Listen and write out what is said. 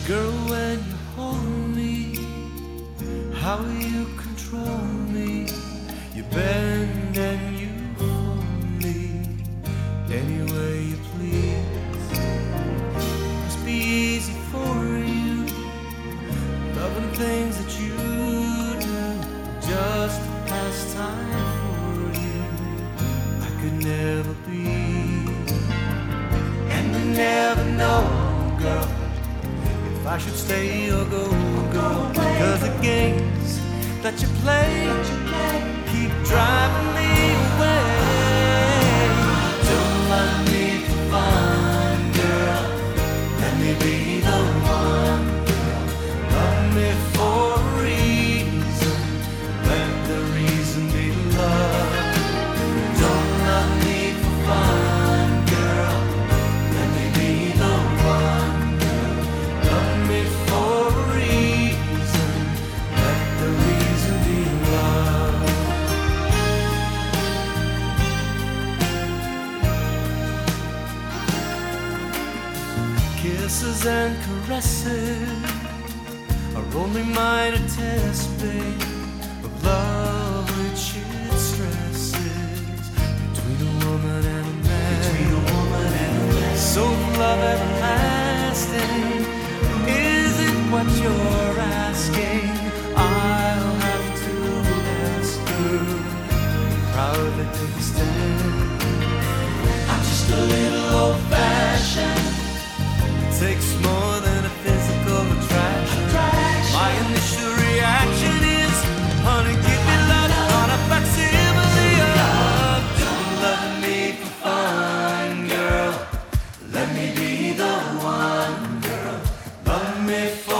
Girl, when you hold me, how you control me, you bend and you hold me any way you please. Must be easy for you, loving things that you do, just to pass time for you. I could never be, and you never know, girl, if I should stay or go. Cause the games that you play keep driving me away. Don't let me find, girl, let me be the one. Love me for a reason, let the reason be love. Don't let me find, girl, let me be the one. Love me for a reason, let the reason be love. Kisses and caresses are only minor tests, babe, of love which it stresses between a woman and a man. So love everlasting, is it what you're asking? I'll have to ask her, proudly take a stand. I'm just a little old-fashioned. It takes more than a physical attraction. My initial reaction is, honey, give me love on a facsimile of. Don't love me for fun, girl, let me be the one, girl. Love me for